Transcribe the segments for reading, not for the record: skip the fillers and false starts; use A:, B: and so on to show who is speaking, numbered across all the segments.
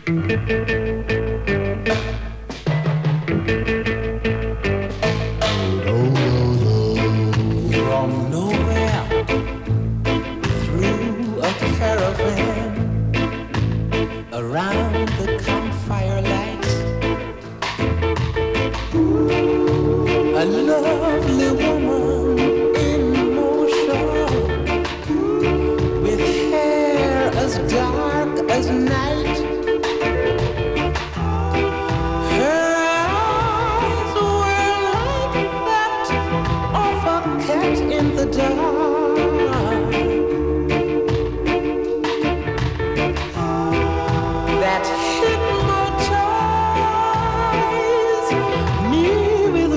A: From nowhere through a caravan around the campfire light, a lovely woman in motion with hair as dark as night. Her eyes were like that of a cat in the dark. That hypnotized me with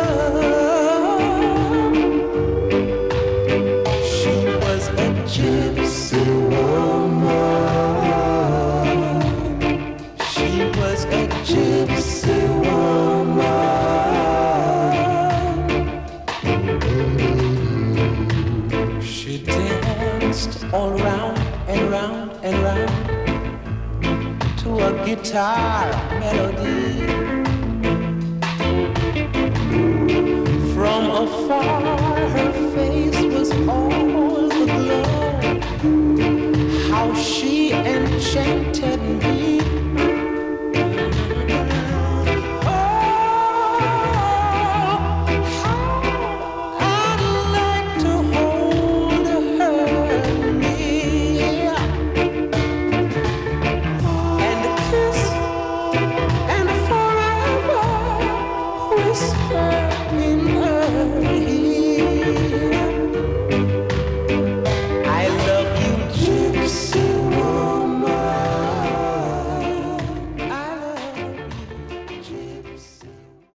A: love. She was a gypsy woman. She was a gypsy woman. She danced all round and round and round to a guitar melody. From afar her face was all aglow. How she enchanted me.